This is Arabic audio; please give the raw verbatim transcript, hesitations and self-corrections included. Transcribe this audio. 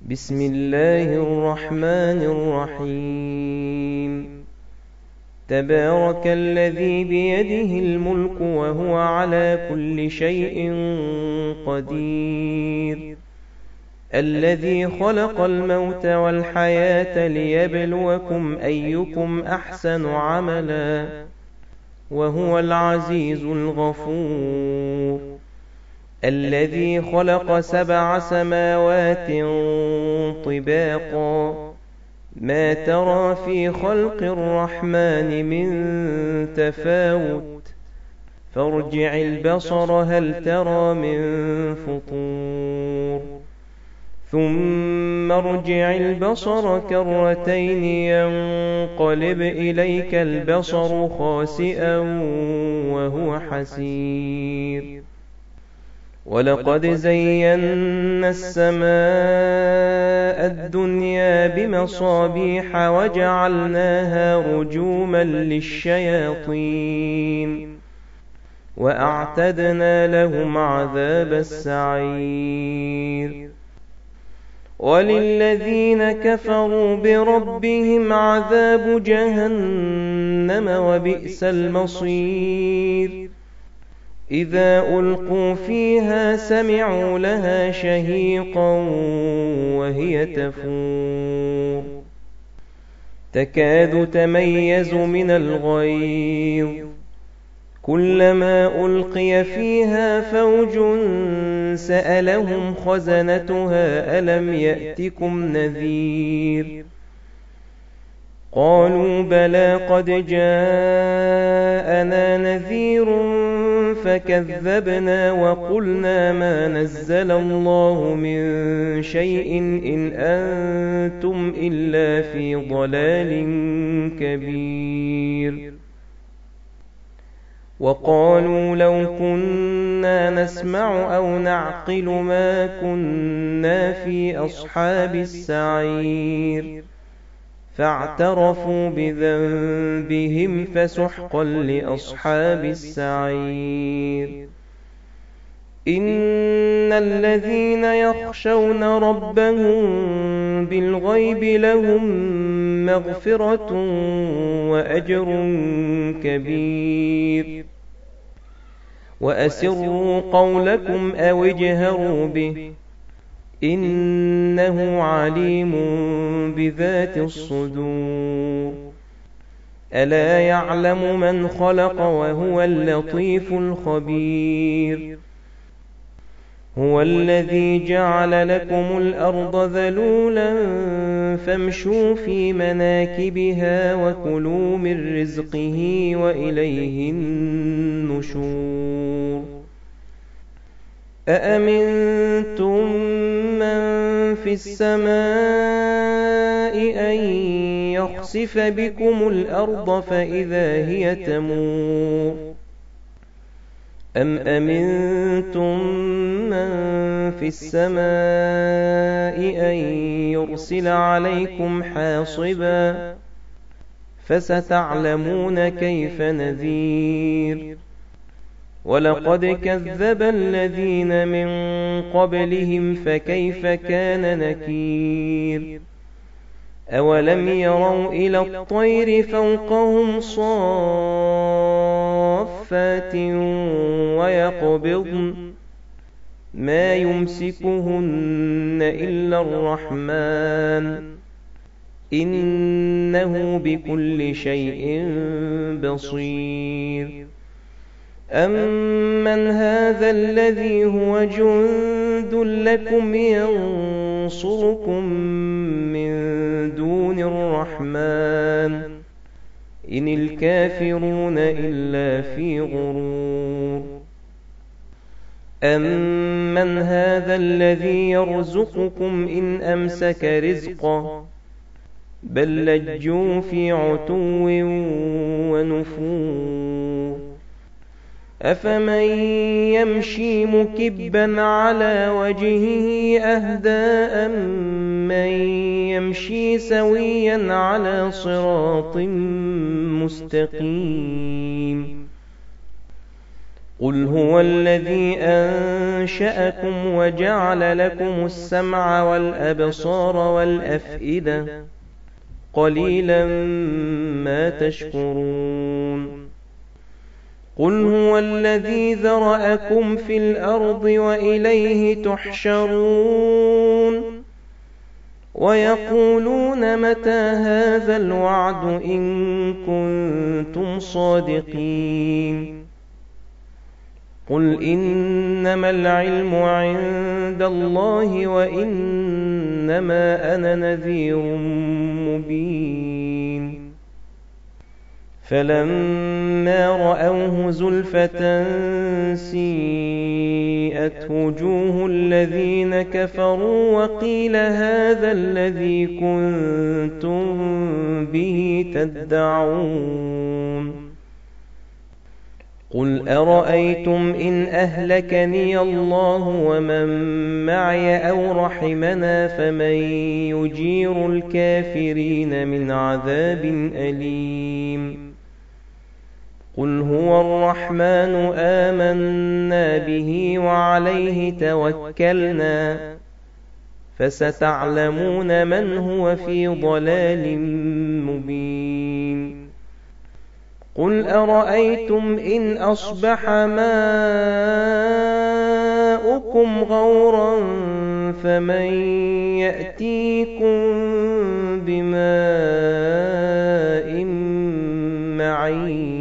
بسم الله الرحمن الرحيم. تبارك الذي بيده الملك وهو على كل شيء قدير، الذي خلق الموت والحياة ليبلوكم أيكم أحسن عملا، وهو العزيز الغفور، الذي خلق سبع سماوات طباقا، ما ترى في خلق الرحمن من تفاوت، فارجع البصر هل ترى من فطور، ثم ارجع البصر كرتين ينقلب إليك البصر خاسئا وهو حسير. ولقد زينا السماء الدنيا بمصابيح وجعلناها رجوما للشياطين، وأعتدنا لهم عذاب السعير. وللذين كفروا بربهم عذاب جهنم وبئس المصير. إذا ألقوا فيها سمعوا لها شهيقا وهي تفور، تكاد تميز من الغيظ، كلما ألقي فيها فوج سألهم خزنتها ألم يأتكم نذير؟ قالوا بلى قد جاءنا نذير فكذبنا وقلنا ما نزل الله من شيء إن أنتم إلا في ضلال كبير. وقالوا لو كنا نسمع أو نعقل ما كنا في أصحاب السعير، فاعترفوا بذنبهم فسحقا لأصحاب السعير. إن الذين يخشون ربهم بالغيب لهم مغفرة وأجر كبير. وأسروا قولكم أو اجهروا به، إنه عليم بذات الصدور. ألا يعلم من خلق وهو اللطيف الخبير. هو الذي جعل لكم الأرض ذلولا فامشوا في مناكبها وكلوا من رزقه وإليه النشور. أأمنتم من في السماء أن يخسف بكم الأرض فإذا هي تمور، أم أمنتم من في السماء أن يرسل عليكم حاصبا، فستعلمون كيف نذير. ولقد كذب الذين من قبلهم فكيف كان نكير. أولم يروا إلى الطير فوقهم صافات ويقبضن ما يمسكهن إلا الرحمن، إنه بكل شيء بصير. أمن هذا الذي هو جند لكم ينصركم من دون الرحمن، إن الكافرون إلا في غرور. أمن هذا الذي يرزقكم إن أمسك رزقه، بل لجوا في عتو ونفور. أفمن يمشي مكبا على وجهه أهدى أمن يمشي سويا على صراط مستقيم. قل هو الذي أنشأكم وجعل لكم السمع والأبصار والأفئدة قليلا ما تشكرون قل هو الذي ذرأكم في الأرض وإليه تحشرون ويقولون متى هذا الوعد إن كنتم صادقين قل إنما العلم عند الله وإنما أنا نذير مبين فلما رأوه زلفة سيئت وجوه الذين كفروا وقيل هذا الذي كنتم به تدعون قل أرأيتم إن أهلكني الله ومن معي أو رحمنا فمن يجير الكافرين من عذاب أليم قل هو الرحمن آمنا به وعليه توكلنا فستعلمون من هو في ضلال مبين قل أرأيتم إن أصبح ماؤكم غورا فمن يأتيكم بماء معين